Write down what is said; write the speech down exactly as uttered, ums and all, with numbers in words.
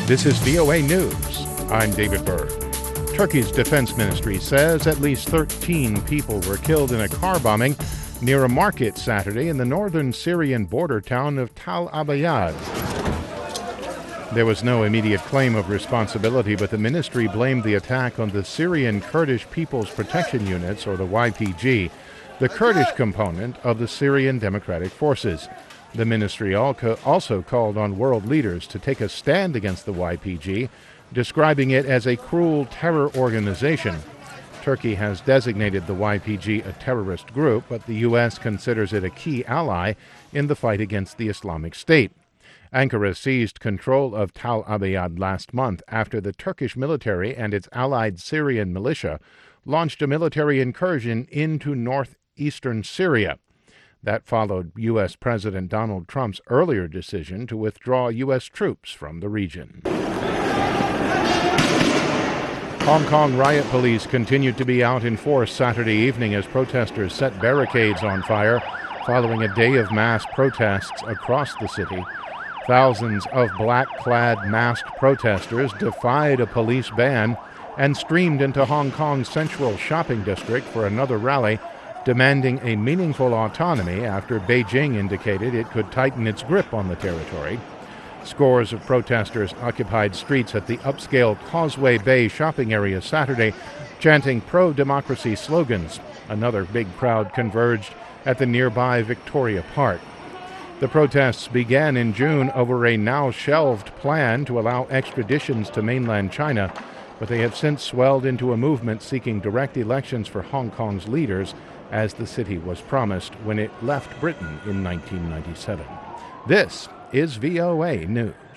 This is V O A News. I'm David Byrd. Turkey's defense ministry says at least thirteen people were killed in a car bombing near a market Saturday in the northern Syrian border town of Tal Abyad. There was no immediate claim of responsibility, but the ministry blamed the attack on the Syrian Kurdish People's Protection Units, or the Y P G, the Kurdish component of the Syrian Democratic Forces. The ministry also called on world leaders to take a stand against the Y P G, describing it as a cruel terror organization. Turkey has designated the Y P G a terrorist group, but the U S considers it a key ally in the fight against the Islamic State. Ankara seized control of Tal Abyad last month after the Turkish military and its allied Syrian militia launched a military incursion into northeastern Syria. That followed U S. President Donald Trump's earlier decision to withdraw U S troops from the region. Hong Kong riot police continued to be out in force Saturday evening as protesters set barricades on fire following a day of mass protests across the city. Thousands of black-clad masked protesters defied a police ban and streamed into Hong Kong's central shopping district for another rally, demanding a meaningful autonomy after Beijing indicated it could tighten its grip on the territory. Scores of protesters occupied streets at the upscale Causeway Bay shopping area Saturday, chanting pro-democracy slogans. Another big crowd converged at the nearby Victoria Park. The protests began in June over a now-shelved plan to allow extraditions to mainland China, but they have since swelled into a movement seeking direct elections for Hong Kong's leaders, as the city was promised when it left Britain in nineteen ninety-seven. This is V O A News.